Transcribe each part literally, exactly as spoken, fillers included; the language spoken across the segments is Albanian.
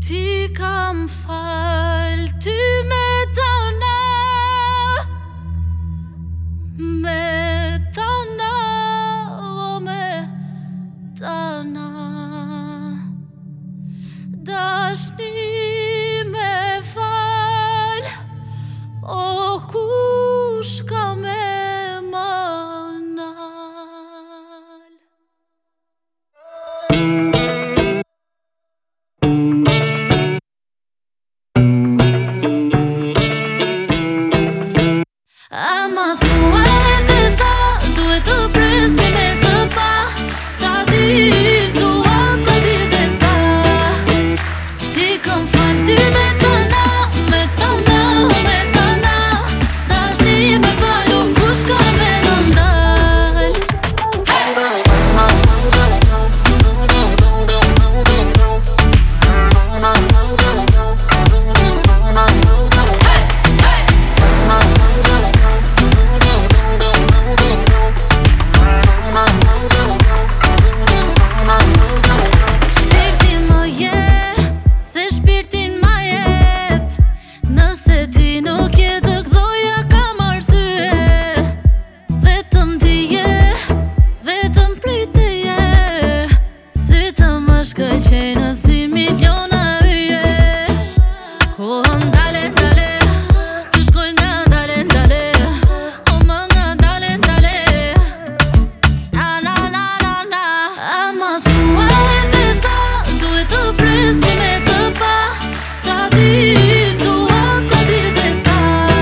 Ti kam fal, ty me tana, me tana, o me tana. Dashni me fal, o kush ka me manal. A ma thua edhe sa duhet të prisni me të pa. Ta di dua ta di dhe sa ti kam fal ty me tana, me tana, me tana. Dashni me fal, o kush ka me nëndal. Shkëlqejnë si miliona yje. Koha ndale, ndale, të shkoj nga ndale, ndale, o më nga ndale, ndale. Na, na, na, na, na. A ma thua edhe sa duhet të prisni me të pa. Ta di dua ta di dhe sa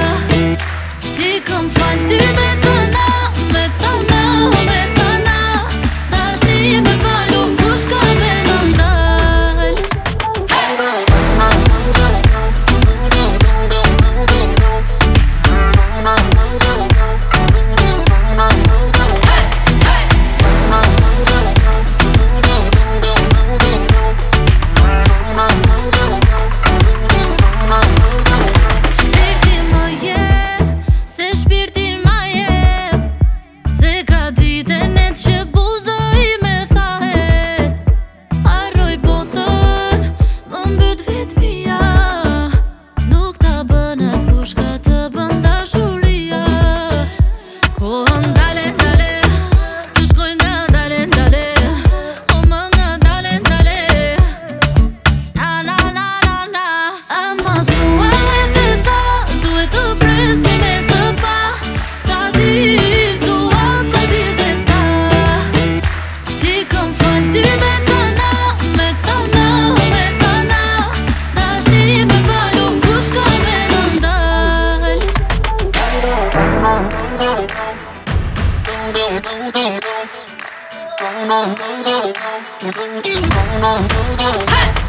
ti kam fal ty me tana, me tana, me tana. Dashni me fal, o kush ka me Hey!